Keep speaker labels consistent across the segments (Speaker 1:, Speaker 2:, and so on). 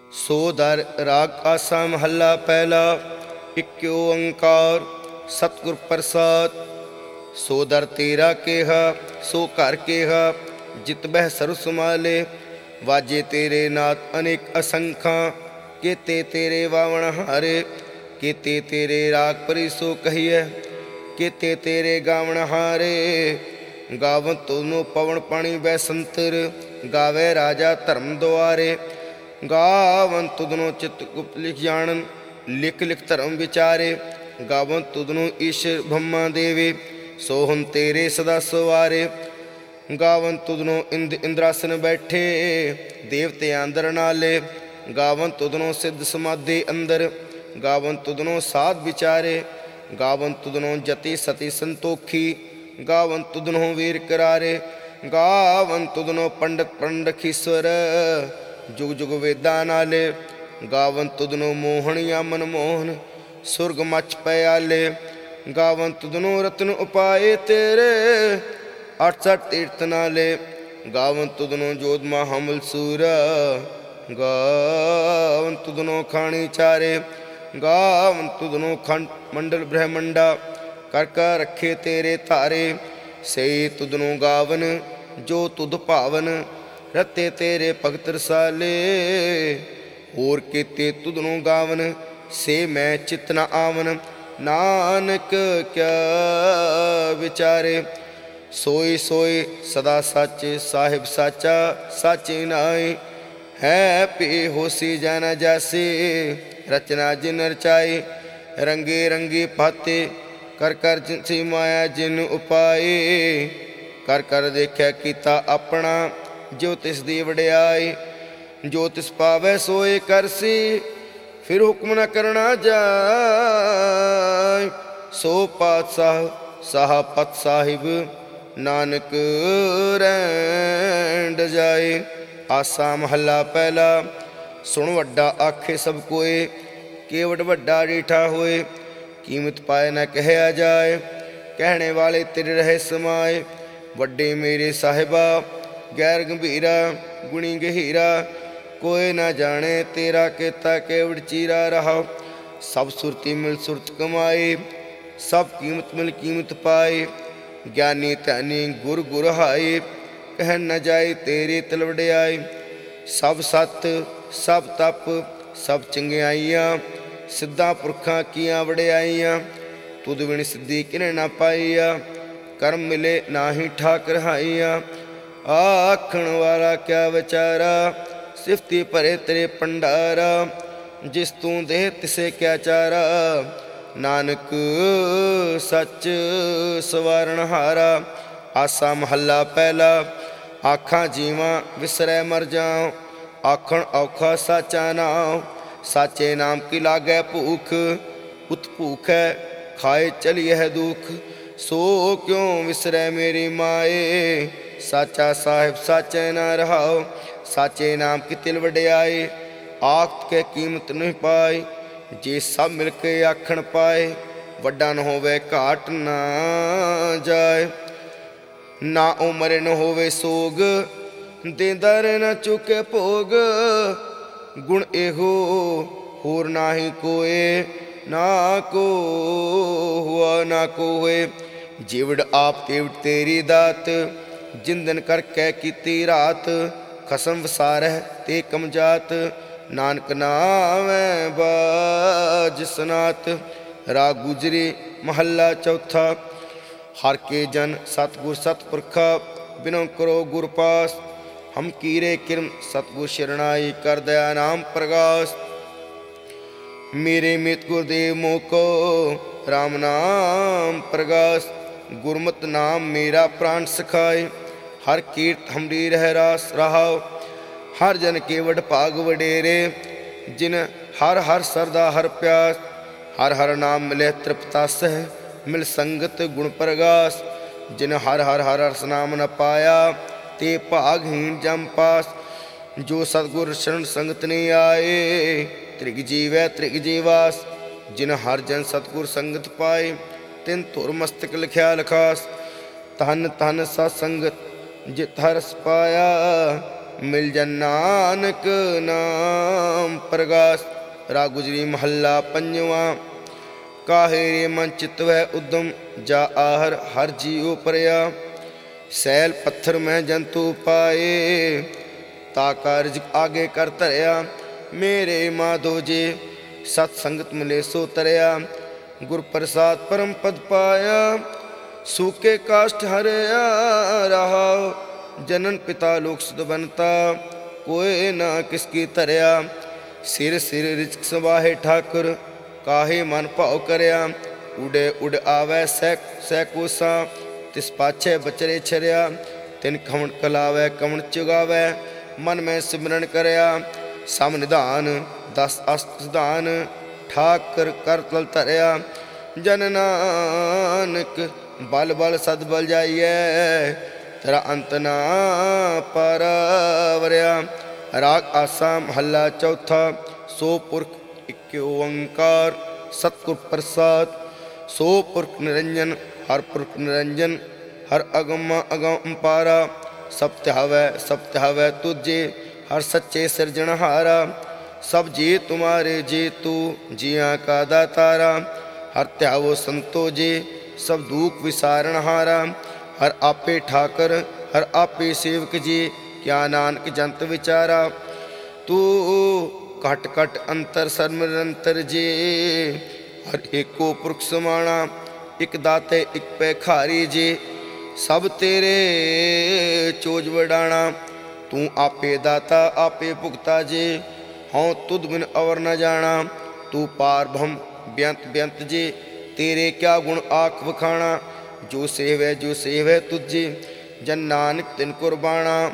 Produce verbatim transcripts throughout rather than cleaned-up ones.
Speaker 1: सो दर राग आसा महला पहला। इक ओंकार सतगुर प्रसाद। सो दर तेरा केहा सो घर केहा, जित बह सर्व समाले। वाजे तेरे नाथ अनेक असंखा, केते तेरे वावण हारे। केते तेरे राग परी सो कहिए, केते तेरे गावण हारे। गावन तुनो पवन पानी बैसंतर, गावे राजा धर्म द्वारे। गावन तुदनो चित गुप्त लिख जानन, लिख लिख धर्म विचारे। गावन तुदनो ईश्वर ब्रह्मा देवे, सोहन तेरे सदा सवारे। गावन तुदनो इंद इंद्रासन बैठे, देवते अंदर नाले। गावन तुदनो सिद्ध समाधि अंदर, गावन तुदनो साध विचारे। गावन तुदनो जति सती संतोखी, गावन तुदनो वीर करारे। गावन तुदनो पंडित पंडखीश्वर, जुग जुग वेदा नाले। गावन तुदनो मोहन या मनमोहन, सुरग मच पयाले। गावन तुदनो रत्न उपाय तेरे, अठ सठ तीर्थ नाले। गावन तुदनो जोध महामल सूरा, गावन तुदनो खानी चारे। गावन तुदनो खंड मंडल ब्रह्मंडा, कर कर रखे तेरे तारे। से तुदनो गावन जो तुद भावन, रते तेरे भगत रसाले। होर केते तुदनो गावन, से मैं चित न आवन। नानक क्या विचारे। सोई सोई सदा सच साहिब साचा, साचे नाई। है पे होसी जाना जैसे, रचना जिन रचाई। रंगे रंगे पाते कर कर जिनसी माया जिन उपाय। कर कर देखा कीता अपना, जो तिस दी वड्याई। जो तिस पावै सोए करसी, फिर हुक्म न करना जाय। सो पातशाह साह पत साहिब, नानक रैंड जाए। आसा महला पहला। सुन वड्डा आखे सब कोय, केवट वड्डा रीठा होए। कीमत पाए न कहया जाए, कहने वाले तेरे रहे समाए। वड्डे मेरे साहिबा गैर गंभीरा, गुणी गहीरा। कोई न जाने तेरा केता केवट चीरा रहा। सब सुरती मिल सुरत कमाए, सब कीमत मिल कीमत पाए। ज्ञानी धनी गुर गुर हाए, कह न जाए तेरे तलवड़ियाए। सब सत सब तप सब चंगियाइयाँ, सिद्धा पुरखा किया वड्याइयाँ। तुद बिन सिद्धि किने ना पाईया, कर्म मिले नाही ठाक रहाइया। आखण वाला क्या विचारा, सिफती भरे तेरे भंडारा। जिस तू दे तिसे क्या चारा, नानक सच सवारण हारा। आसा महला पहला। आखा जीवा विसरै मर जाओ, आखण औखा साचा नाम। साचे नाम की लागै भूख, उत भूखै खाए चलिए है दुख। सो क्यों विसरै मेरी माए, साचा साहिब साचे न रहाओ। साचे नाम की तिल वड्याई, आख के कीमत नहीं पाई। जे सब मिल के आखण पाए, वड्डा न होवे घाट ना जाए। ना उमर न होवे सोग, देंदर न चुके भोग। गुण एहो होर नाही कोए, ना को हुआ ना को होए। जिवड़ आप तेवड़ तेरी दात, जिंदन कर कै कीती रात। खसम वसारह ते कम जात, नानक नामै बाज सनात। राग गुजरी महला चौथा। हर के जन सतगुर सतपुरखा, बिनो करो गुर पास। हम कीरे किरम सतगुर शरणाई, कर दया नाम प्रगास। मेरे मित गुरुदेव मोको, राम नाम प्रगास। गुरमत नाम मेरा प्राण सखाए, हर कीर्त हमरी रह रास रहाओ। हर जन केवट भाग वडेरे, जिन हर हर सरदा हर प्यास। हर हर नाम मिले तृप्तास, मिल संगत गुण प्रगास। जिन हर हर हर हर नाम न पाया, ते भागहीन जम पास। जो सतगुर शरण संगत ने आए, त्रिग जीवै त्रिग जीवास। जिन हर जन सतगुर संगत पाए, तिन धुर मस्तक लिखिया लिखास। धन धन सत संगत जित हरस पाया, ਮਿਲ ਜਨ ਨਾਨਕ ਨਾਮ ਪ੍ਰਗਾਸ। ਰਾਗ ਗੁਜਰੀ ਮਹੱਲਾ ਪੰਜਵਾਂ। ਕਾਹੇ ਰੇ ਮਨ ਚਿਤ ਵੈ ਉਦਮ, ਜਾ ਆਹਰ ਹਰ ਜੀਉ ਪਰਿਆ। ਸੈਲ ਪੱਥਰ ਮੈਂ ਜੰਤੂ ਪਾਏ, ਤਾ ਕਾਰਜ ਆਗੇ ਕਰ ਧਰਿਆ। ਮੇਰੇ ਮਾਧੋ ਜੀ ਸਤ ਸੰਗਤ ਮਿਲੇ ਸੋ ਤਰਿਆ। ਗੁਰ ਪ੍ਰਸਾਦ ਪਰਮ ਪਦ ਪਾਇਆ, ਸੂਕੇ ਕਾਸ਼ਟ ਹਰਿਆ ਰਹਾ। ਜਨਨ ਪਿਤਾ ਲੋਕ ਸੁਧ ਬਨਤਾ, ਕੋਏ ਨਾ ਕਿਸਕੀ ਧਰਿਆ। ਸਿਰ ਸਿਰ ਰਿਚਕ ਸਵਾਹੇ ਠਾਕੁਰ, ਕਾਹੇ ਮਨ ਭਾਉ ਕਰਿਆ। ਉਡੇ ਉਡ ਆਵੈ ਸੈ ਸੈ ਕੋਸਾ, ਤਿਸ ਪਾਛੇ ਬਚਰੇ ਛਰਿਆ। ਤਿਨ ਕਵਣ ਕਲਾਵੈ ਕਵਣ ਚੁਗਾਵੈ, ਮਨ ਮੈਂ ਸਿਮਰਨ ਕਰਿਆ। ਸਮ ਨਿਧਾਨ ਦਸ ਅਸਤ ਸਿਧਾਨ, ਠਾਕਰ ਕਰ ਤਲ ਧਰਿਆ। ਜਨ ਨਾਨਕ ਬਲ ਬਲ ਸਦ ਬਲ ਜਾਈਐ, ਤੇਰਾ ਅੰਤ ਨਾ ਪਰਵਰਿਆ। ਰਾਗ ਆਸਾ ਮਹੱਲਾ ਚੌਥਾ। ਸੋ ਪੁਰਖ ਇਕ ਓੰਕਾਰ, ਸਤਿਗੁਰ ਪ੍ਰਸਾਦ। ਸੋ ਪੁਰਖ ਨਿਰੰਜਨ, ਹਰ ਪੁਰਖ ਨਿਰੰਜਨ। ਹਰ ਅਗਮ ਅਗਮ ਪਾਰਾ, ਸਭ ਧਿਆਵੈ ਸਭ ਧਿਆਵੈ ਤੁਝੇ। ਹਰ ਸੱਚੇ ਸਿਰਜਣਹਾਰਾ, ਸਭ ਜੀ ਤੁਮਾਰੇ ਜੀ ਤੂ, ਜੀਆਂ ਕਾ ਦਾਤਾਰਾ। ਹਰ ਧਿਆਵੋ ਸੰਤੋ ਜੀ, ਸਭ ਦੂਖ ਵਿਸਾਰਣਹਾਰਾ। ਹਰ ਆਪੇ ਠਾਕਰ, ਹਰ ਆਪੇ ਸੇਵਕ ਜੀ, ਕਿਆ ਨਾਨਕ ਜੰਤ ਵਿਚਾਰਾ। ਤੂੰ ਘਟ ਘਟ ਅੰਤਰ ਸਰਮ ਨਿਰੰਤਰ ਜੀ, ਹਰ ਏਕੋ ਪੁਰਖ ਸਮਾਣਾ। ਇਕ ਦਾਤੇ ਇਕ ਭੈਖਾਰੀ ਜੀ, ਸਭ ਤੇਰੇ ਚੋਜ ਵਡਾਣਾ। ਤੂੰ ਆਪੇ ਦਾਤਾ ਆਪੇ ਭੁਗਤਾ ਜੀ, ਹਉ ਤੁਧ ਬਿਨ ਅਵਰ ਨ ਜਾਣਾ। ਤੂੰ ਪਾਰ ਬ੍ਰਹਮ ਬੇਅੰਤ ਬੇਅੰਤ ਜੀ, ਤੇਰੇ ਕਿਆ ਗੁਣ ਆਖ ਵਖਾਣਾ। ਜੋ ਸੇਵੈ ਜੋ ਸੇਵੈ ਤੁਝੇ, ਜਨ ਨਾਨਕ ਤਿਨ ਕੁਰਬਾਣਾ।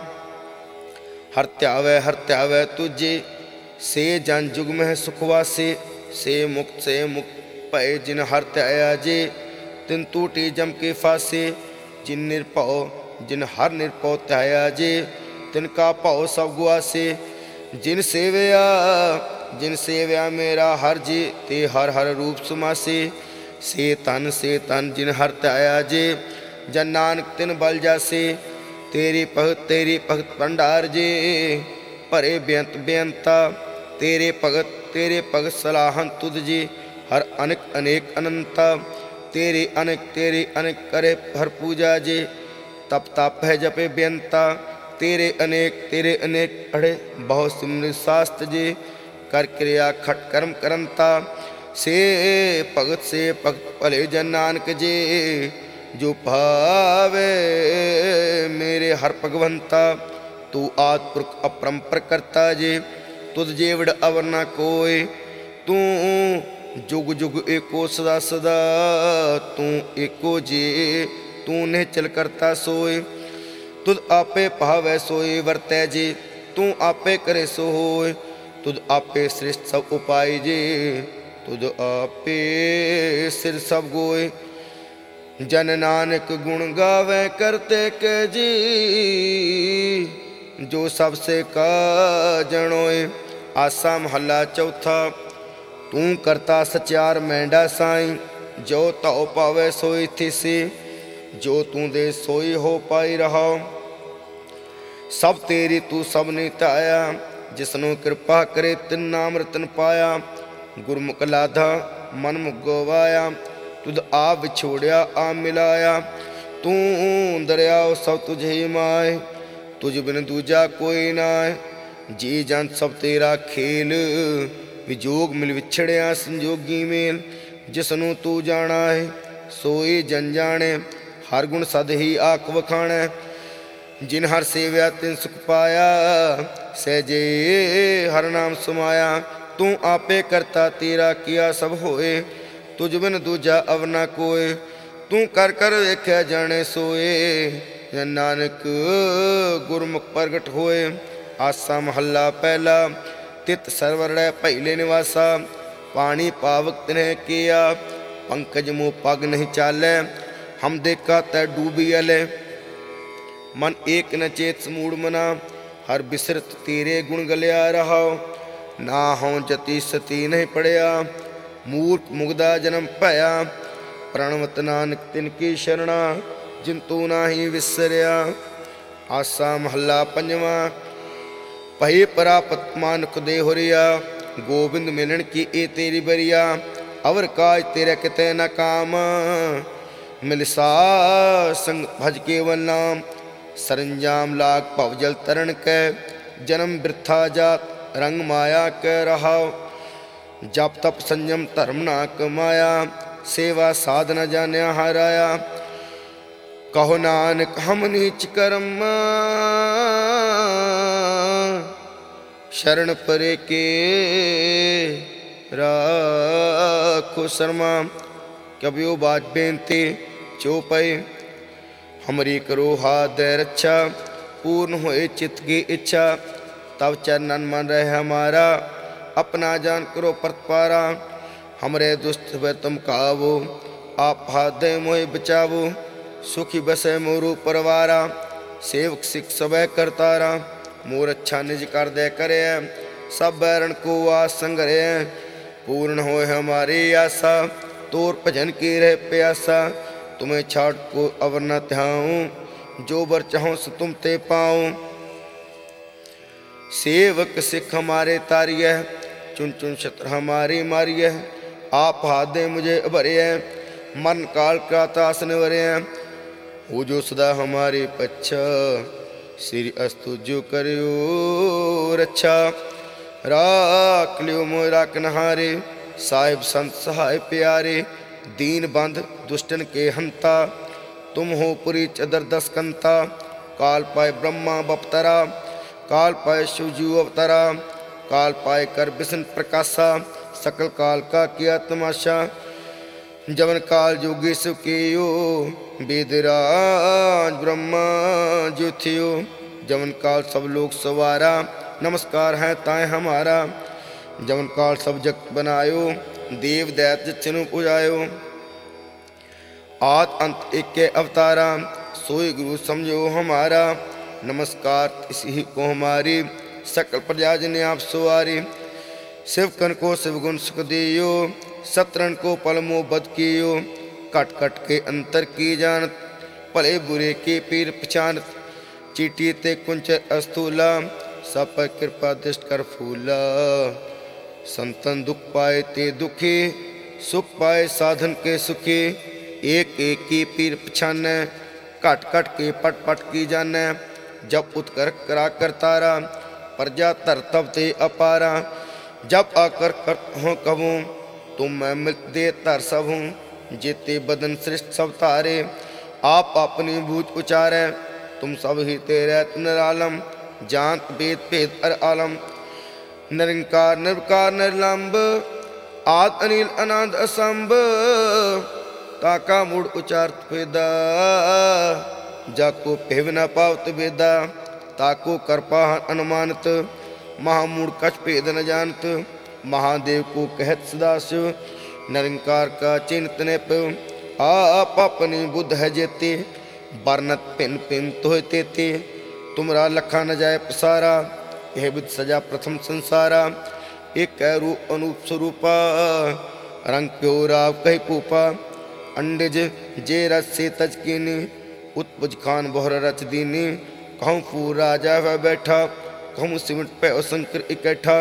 Speaker 1: ਹਰ ਧਿਆਵੈ ਹਰ ਧਿਆਵੈ ਤੁਝੇ, ਸੇ ਜਨ ਜੁਗ ਮਹਿ ਸੁਖ ਵਾਸੇ। ਸੇ ਮੁਕਤ ਸੇ ਮੁਕਤ ਭਏ, ਜਿਨ ਹਰ ਧਿਆਇਆ ਜੀ, ਤਿਨ ਟੂਟੀ ਜਮ ਕੇ ਫਾਸੇ। ਜਿਨ ਨਿਰਭਉ ਜਿਨ ਹਰ ਨਿਰਭਉ ਧਿਆਇਆ ਜੀ, ਤਿਨ ਕਾ ਭਉ ਸਭ ਗੁਆਸੇ। ਜਿਨ ਸੇਵਿਆ ਜਿਨ ਸੇਵਿਆ ਮੇਰਾ ਹਰ ਜੀ, ਤੇ ਹਰ ਹਰ ਰੂਪ ਸਮਾਸੇ। ਸੇ ਤਨ ਸੇ ਤਨ ਜਿਨ ਹਰ ਧਿਆਇਆ ਜੀ, ਜਨ ਨਾਨਕ ਤਿਨ ਬਲ ਜਾਸੇ। ਤੇਰੀ ਭਗਤ ਤੇਰੀ ਭਗਤ ਭੰਡਾਰ ਜੀ, ਭਰੇ ਬੇਅੰਤ ਬੇਅੰਤਾ। ਤੇਰੇ ਭਗਤ ਤੇਰੇ ਭਗਤ ਸਲਾਹਨ ਤੁਧ ਜੀ, ਹਰ ਅਨੇਕ ਅਨੇਕ ਅਨੰਤਾ। ਤੇਰੇ ਅਨੇਕ ਤੇਰੇ ਅਨੇਕ ਕਰੇ ਹਰ ਪੂਜਾ ਜੀ, ਤਪ ਤਪ ਹੈ ਜਪੇ ਬੇਅੰਤਾ। ਤੇਰੇ ਅਨੇਕ ਤੇਰੇ ਅਨੇਕ ਅੜੇ ਬਹੁ ਸਿਮਰਿ ਸਾਸਤ ਜੀ, ਕਰ ਕਿਰਿਆ ਖਟ ਕਰਮ ਕਰੰਤਾ। ਸੇ ਭਗਤ ਸੇ ਭਗਤ ਭਲੇ ਜਨ ਨਾਨਕ ਜੀ, ਜੋ ਭਾਵੇ ਮੇਰੇ ਹਰ ਭਗਵੰਤਾ। ਤੂੰ ਆਦਿ ਪੁਰਖ ਅਪਰੰਪਰ ਕਰਤਾ ਜੀ, ਤੁਧ ਜੇਵੜ ਅਵਰ ਨਾ ਕੋਇ। ਤੂੰ ਜੁਗ ਜੁਗ ਏਕੋ ਸਦਾ ਸਦਾ, ਤੂੰ ਏਕੋ ਜੀ ਤੂੰ ਨਿਹਚਲ ਕਰਤਾ ਸੋਇ। ਤੁਧ ਆਪੇ ਭਾਵੈ ਸੋਈ ਵਰਤੈ ਜੀ, ਤੂੰ ਆਪੇ ਕਰੇ ਸੋ ਹੋਇ। ਤੁਧ ਆਪੇ ਸ੍ਰਿਸ਼ਟ ਸਭ ਉਪਾਈ ਜੀ, ਤੁਧ ਆਪੇ ਸਿਰ ਸਭ ਗੋਇ। ਜਨ ਨਾਨਕ ਗੁਣ ਗਾਵੈ ਕਰਤੇ ਕੇ ਜੀ, ਜੋ ਸਭ ਸੇ ਕਾ ਜਣੋਏ। ਆਸਾ ਮਹੱਲਾ ਚੌਥਾ। ਤੂੰ ਕਰਤਾ ਸਚਿਆਰ ਮੈਂਡਾ ਸਾਈਂ, ਜੋ ਧਉ ਪਾਵੈ ਸੋਈ ਥੀਸੀ। ਜੋ ਤੂੰ ਦੇ ਸੋਈ ਹੋ ਪਾਈ ਰਹਾਉ, ਸਭ ਤੇਰੀ ਤੂੰ ਸਭ ਨੇ ਧਾਇਆ। ਜਿਸਨੂੰ ਕਿਰਪਾ ਕਰੇ ਤਿਨ ਨਾਮ ਰਤਨ ਪਾਇਆ। ਗੁਰਮੁਖ ਲਾਧਾ ਮਨ ਮੁਗੋ ਵਾਇਆ, ਤੁਧ ਆਪ ਵਿਛੋੜਿਆ ਆ ਮਿਲਾਇਆ। ਤੂੰ ਦਰਿਆਓ ਸਭ ਤੁਝੇ ਹੀ ਮਾਏ, ਤੁਝ ਬਿਨ ਦੂਜਾ ਕੋਈ ਨਾਏ। ਜੀ ਜਨ ਸਭ ਤੇਰਾ ਖੇਲ, ਵਿਜੋਗ ਮਿਲ ਵਿਛੜਿਆ ਸੰਜੋਗੀ ਮੇਲ। ਜਿਸਨੂੰ ਤੂੰ ਜਾਣਾ ਹੈ ਸੋਈ ਜਨ ਜਾਣੇ, ਹਰ ਗੁਣ ਸਦ ਹੀ ਆਖ ਵਖਾਣੈ। ਜਿਨ ਹਰ ਸੇਵਿਆ ਤਿਨ ਸੁਖ ਪਾਇਆ, ਸਹਿਜੇ ਹਰ ਨਾਮ ਸਮਾਇਆ। ਤੂੰ ਆਪੇ ਕਰਤਾ ਤੇਰਾ ਕੀਆ ਸਭ ਹੋਏ, ਤੁਝ ਬਿਨ ਦੂਜਾ ਅਵਰ ਨਾ ਕੋਇ। ਤੂੰ ਕਰ ਕਰ ਵੇਖਿਆ ਜਾਣੇ ਸੋਏ, ਜਨ ਨਾਨਕ ਗੁਰਮੁਖ ਪ੍ਰਗਟ ਹੋਏ। ਆਸਾ ਮਹੱਲਾ ਪਹਿਲਾ। ਤਿਤ ਸਰਵਰ ਰਹਿ ਪਹਿਲੇ ਨਿਵਾਸਾ, ਪਾਣੀ ਪਾਵਕ ਤਿਨਹਿ ਕੀਆ। ਪੰਕਜ ਮੋਹ ਪਗ ਨਹੀਂ ਚਾਲੈ, ਹਮ ਦੇਖਾ ਤੈ ਡੂਬੀ ਅਲੇ। ਮਨ ਏਕ ਨ ਚੇਤ ਸਮੂੜ ਮਨਾ, ਹਰ ਬਿਸਰਤ ਤੇਰੇ ਗੁਣ ਗਲਿਆ ਰਹਾਉ। ਨਾ ਹਉ ਜਤੀ ਸਤੀ ਨਹੀਂ ਪੜਿਆ, ਮੂਰਖ ਮੁਗਦਾ ਜਨਮ ਭਇਆ। ਪ੍ਰਣਵਤ ਨਾਨਕ ਤਿਨ ਕੀ ਸ਼ਰਣਾ, ਜਿਨ ਤੂੰ ਨਾਹੀ ਵਿਸਰਿਆ। ਆਸਾ ਮਹੱਲਾ ਪੰਜਵਾਂ। भय परापत मानुख दे होरिया, गोबिंद मिलन की ए तेरी बरिया। अवर काज तेरे किते न काम, मिलसा संग भज केवल नाम। सरंजाम लाग भवजल तरण कै, जन्म वृथा जात रंग माया कै रहाओ। जप तप संयम धर्म ना कमाया, सेवा साधना जान्या हराया। कहो नानक हम नीच कर्म, शरण परे के राखो शर्मा। कबियो बात बेनती चौपई, हमरी करो हाथ दे रक्षा। पूर्ण होए चित्त की इच्छा, तब चरणन मन रहे हमारा। अपना जान करो प्रतिपारा, हमरे दुष्ट व तुम काबू। आप हाथ दे मोहे बचावो, सुखी बसे मोरू परवारा। सेवक सिख सब करतारा, मोर अच्छा निज कर दे करे। सब बैरण को आस संगरे, पूर्ण होए हमारी आशा। तोर भजन की रह प्यासा, तुम्हें छाड़ को अवर न ध्याऊं। जो बर चाहो सो तुम ते पाऊं। सेवक सिख हमारे तारिय, चुन चुन शत्रु हमारी मारिय। आप हाथ दे मुझे भरे, मन काल का त्रास निवरे। वो जो सदा हमारे पच्छा, श्री अस्तु जो करियो रक्षा। राख लियो मोह राख नहारे, साहिब संत सहाय प्यारे। दीन बंध दुष्टन के हंता, तुम हो पुरी चदर दस कंता। काल पाए ब्रह्मा बपतरा, काल पाए शिवजू अवतरा। काल पाए कर विष्णु प्रकाशा, सकल काल का किया तमाशा। जवन काल जोगी सुखियो, वेदराज ब्रह्मा जो थियो। जवन काल सब लोग सवारा, नमस्कार है ताए हमारा। जवन काल सब जगत बनायो, देव दैत्य चिन्ह पुजायो। आद अंत एक के अवतारा, सोई गुरु समझो हमारा। नमस्कार इसी को हमारी, सकल प्रजा जिन्हें आप सवारी। शिव कन को शिव गुण सुख दियो, सतरण को पलमो बद कियो। कट कट के अंतर की जानत, भले बुरे के पीर पहचानत। चीटी ते कुंच अस्थूला, सब पर कृपा दृष्ट कर फूला। संतन दुख पाए ते दुखी, सुख पाए साधन के सुखी। एक एक की पीर पछाने, कट कट के पट पट की जाने। जब उत्कर करा कर तारा, प्रजा तर तब ते अपारा। जब आकर कर हो कबूँ, तुम मैं मिल दे तर सब हूँ। जेते बदन सृष्ट सब तारे, आप अपनी भूत उचारे। तुम सब ही तेरे निरालम, जानत वेद भेद अर आलम। निरंकार निर्विकार निर्लंब, आद अनिल अनंत असंभ। ताका मूड उचारत वेदा, जाको पेव न पावत वेदा। ताको कृपा अनुमानत, महामूढ़ कछ भेद न जानत। महादेव को कहत सदाशिव, निरंकार का चिन्त निप। आप अपनी बुद्ध है जेते, बरनत पिन पिन तोह तेते। तुमरा लखा न जाए पसारा, यह बुद्ध सजा प्रथम संसारा। एक रूप अनूप स्वरूपा, रंग क्यों राव कही पूपा। अंडज जे रच से तज कीनी, उत्पुज खान बोहर रच दीनी। कहूँ फूर राजा वह बैठा, कहूँ सिमट पे शंकर इकट्ठा।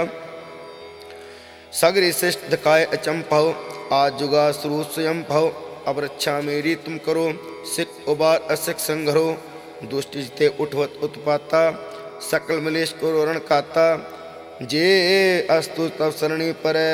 Speaker 1: सगरी श्रेष्ठ दिखाए अचंभव, आज जुगा शुरू स्वयं भव। अब रक्षा मेरी तुम करो, सिख उबार असिख संघरो। दुष्ट जिते उठवत उत्पाता, सकल मिलेश को रण खाता। जे अस्तु तब सरणी परे,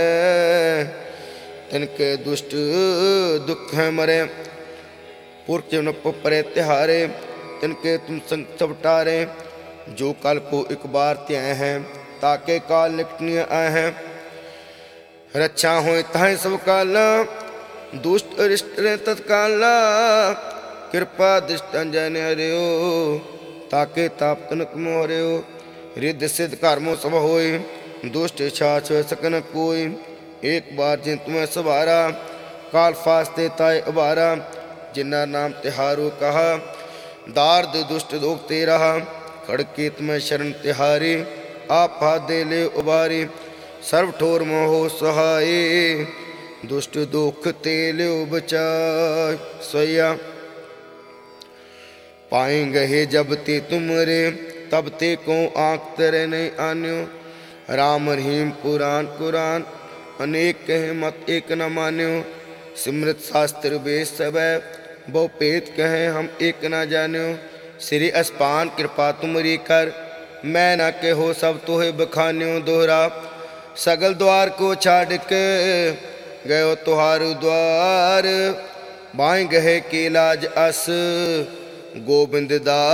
Speaker 1: तिनके दुष्ट दुख है मरे। पुरख परे तिहारे, तिनके तुम संग सब टारे। जो काल को एक बार त्याय हैं, ताके काल निकटनीय आए हैं। रक्षा हो ताहे सब काला, दुष्ट अरिष्ट रे तत्काला। कृपा दृष्ट अंजन हरियो, ताके ताप तनक मोहरियो। रिद्ध सिद्ध कर्मो सब होय, दुष्ट इच्छा छुए सकन कोई। एक बार जिन तुम्हें सवारा, काल फास्ते ताय उबारा। जिन्ना नाम तिहारो कहा, दार्द दुष्ट दोख ते रहा। खड़के तुम्हें शरण तिहारी, आप हाथ दे ले उबारी। सर्व ठोर मोहो सहाय, दुष्ट दुख ते ले बचाय। सोया पाएंगे जब ते तुमरे, तब ते को आँख तेरे नहीं आन्यो। राम रहीम पुराण कुरान अनेक कहे मत एक न मान्यो। सिमृत शास्त्र वेद सब बहु पेत कहे हम एक न जान्यो। श्री अस्पान कृपा तुमरी कर मैं न कहो सब तोहे बखान्यो। दोहरा सगल द्वार को छाड़ के गयो तुहार द्वार। बाएं गहे के लाज अस गोबिंद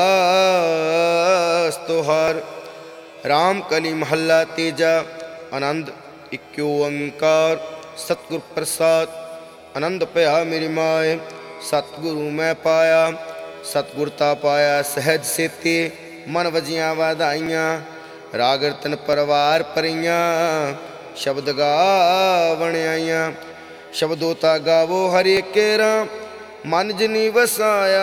Speaker 1: दास तुहार। राम कली महला तेजा आनंद इक्यो ओंकार। सतगुर प्रसाद आनंद पया मेरी माए। सतगुरु मैं पाया सतगुरता पाया सहज सेते। मन वजियां वाधाइयां राग रतन परवार परियां। शब्द गावण आइयां शब्दोता गावो हरे केरा। मन जिनी वसाया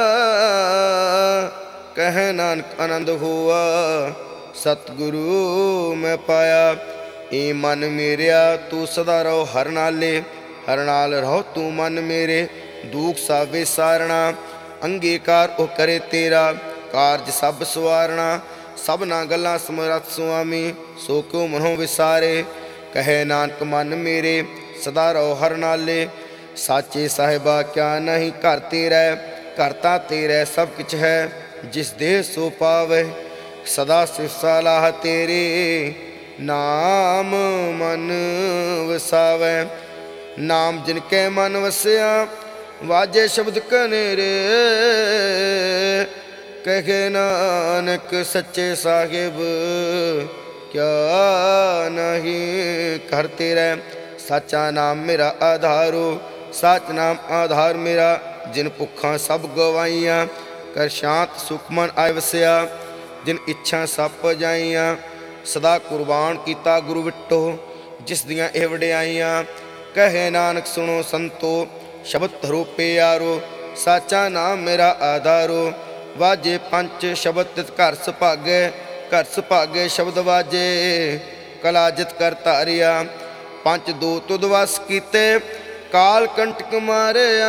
Speaker 1: कह नानक आनंद हुआ। सतगुरु मैं पाया ए मन मेरिया तू सदा रहो हर नाले। हर नाल रहो तू मन मेरे दुख सावे सारना। अंगीकार ओ करे तेरा कारज सब सवारना। सबना गल्लां समरथ सुआमी सो क्यों मनो विसारे। कहे नानक मन मेरे सदा रहो हर नाले। साचे साहिबा क्या नहीं घर तेरा करता तेरा सब कुछ है। जिस देह सो पावे सदा सिफ सलाह तेरे। नाम मन वसावे नाम जिनके मन वसया। वाजे शब्द कनेरे कहे नानक सच्चे साहिब क्या नहीं कर तेरा। साचा नाम मेरा आधारो सच नाम आधार मेरा। जिन भुखा सब गवाइयां कर शांत सुखमन आय वसया। जिन इच्छा सब पजाइयां सदा कुर्बान किया गुरु विटो। जिस दियां एह वडियाइयां कहे नानक सुनो संतो। शब्द धरो प्यारो साचा नाम मेरा आधारो। वाजे पंच शब्द तित घर सुभागे घर सुभागे शब्द वाजे। कला जित कर तारिया पंच दो तुद वस कीते। काल कंटक मारिया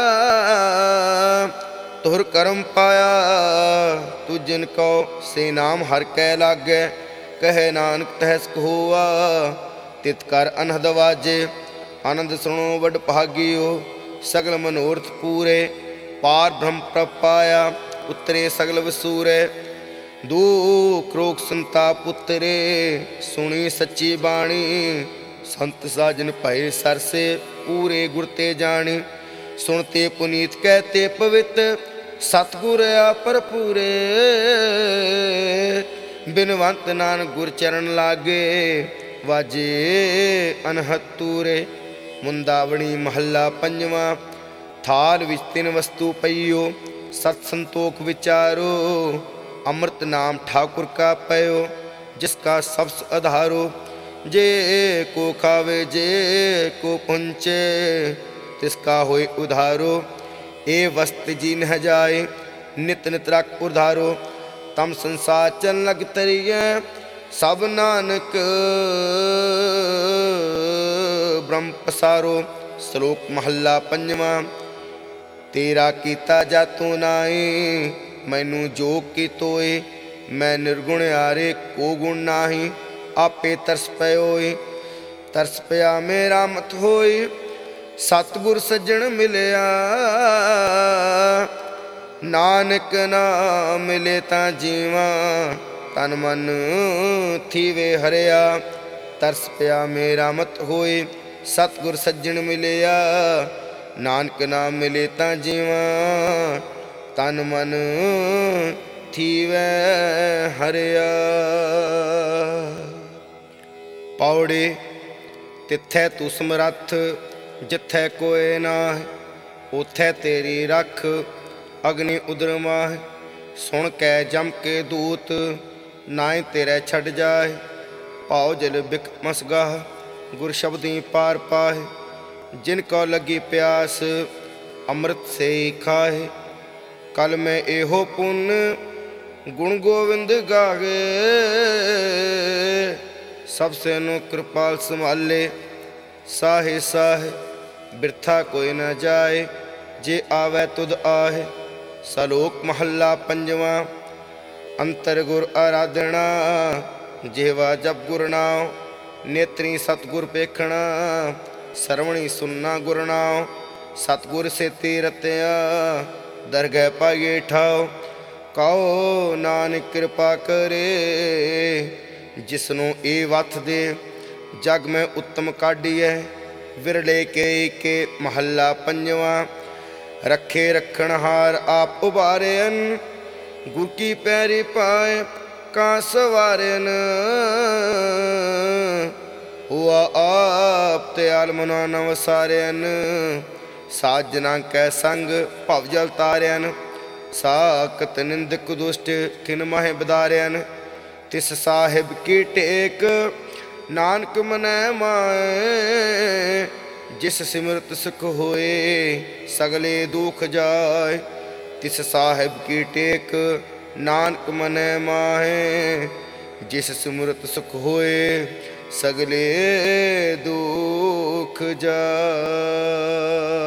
Speaker 1: तुहर करम पाया। तू जिनको से नाम हर कै लागे कहे नानक तहस हुआ। तित कर अनहद वाजे आनंद सुनो वड भागियो। सगल मनोरथ पूरे पार ब्रह्म प्रभ पाया। उतरे सगल वसूरे दुख रोग संताप उतरे। सुनी सच्ची बाणी संत साजन भय सरसे। पूरे गुर ते जानी सुनते पुनीत कहते पवित्र। सतगुर पर पूरे बिनवंत नानक गुर चरण लागे। वाजे अनहद तूरे। मुंदावणी महला पंजवा। थाल विच तिन वस्तु पईओ सत संतोख विचारो। अमृत नाम ठाकुर का पयो जिसका सबस आधारो। जे को खावे जे को पुंचे तिसका होए उधारो। ए वस्त जी न जाए नित नित रख उधारो। तम संसार चल लग तरिए सब नानक ब्रह्म पसारो। श्लोक महला पंजवा। तेरा कीता जातू नाई मैनू जोग की तोए। मैं निर्गुण आरे को गुण नाही। आपे तरस पयोई तरस पया मेरा मत होई। सतगुर सज्जन मिलया नानक ना मिले ता जीवा। तन मन थीवे हरिया तरस पया मेरा मत होई। सतगुर सज्जन मिलया नानक ना मिले ता जीवा। तन मन थीवे हरिया। पौड़ी तिथै तू समरथ जिथै कोई नाह। उथै तेरी रख अग्नि उदर माह। सुन कै जम के दूत नाए तेरे छड़ जाए। पाओ जल बिक मसगाह गुर शब्दी पार पाहे। जिनको लगी प्यास अमृत से ही खाहे। कल मैं एहो पुन गुण गोविंद गागे। सबसे नु कृपाल संभाले साहे साहे। बिरथा कोई न जाए जे आवे तुद आहे। सलोक महला पंजवा। ਅੰਤਰ ਗੁਰ ਆਰਾਧਣਾ, ਜਿਹਵਾ ਜਪ ਗੁਰ ਨਾਮ, ਨੇਤਰੀ ਸਤਿਗੁਰ ਪੇਖਣਾ, ਸਰਵਣੀ ਸੁਨਣਾ ਗੁਰ ਨਾਮ, ਸਤਿਗੁਰ ਸੇਤੀ ਰਤਿਆ, ਦਰਗਹਿ ਪਾਈਏ ਠਾਉ। ਕਹੋ ਨਾਨਕ ਕਿਰਪਾ ਕਰੇ, ਜਿਸਨੂੰ ਇਹ ਵਥ ਦੇ, ਜਗ ਮੈਂ ਉੱਤਮ ਕਾਢੀਐ। ਵਿਰਲੇ ਕੇ ਕੇ ਮਹੱਲਾ ਪੰਜਵਾਂ। ਰੱਖੇ ਰੱਖਣਹਾਰ ਆਪ ਉਬਾਰਿਅਨ, ਗੁਰ ਕੀ ਪੈਰੀ ਪਾਏ ਕਾਂ ਸਵਾਰਿਅਨ। ਹੁਆ ਆਪ ਤਿਆਲ ਮਨਾ ਨ ਵਸਾਰਿਅਨ, ਸਾਜਨਾ ਕੈ ਸੰਗ ਭਵ ਜਲ ਤਾਰਿਅਨ। ਸਾਕਤ ਨਿੰਦਕ ਦੁਸ਼ਟ ਕਿਨ ਮਾਹੇ ਬਦਾਰਿਅਨ, ਤਿਸ ਸਾਹਿਬ ਕੀ ਟੇਕ ਨਾਨਕ ਮਨੈ ਮਾਏ। ਜਿਸ ਸਿਮਰਤ ਸੁਖ ਹੋਏ ਸਗਲੇ ਦੁਖ ਜਾਏ, ਤਿਸ ਸਾਹਿਬ ਕੀ ਟੇਕ ਨਾਨਕ ਮਨੈ ਮਾਹੇ। ਜਿਸ ਸਿਮਰਤ ਸੁਖ ਹੋਏ ਸਗਲੇ ਦੁਖ ਜਾਏ।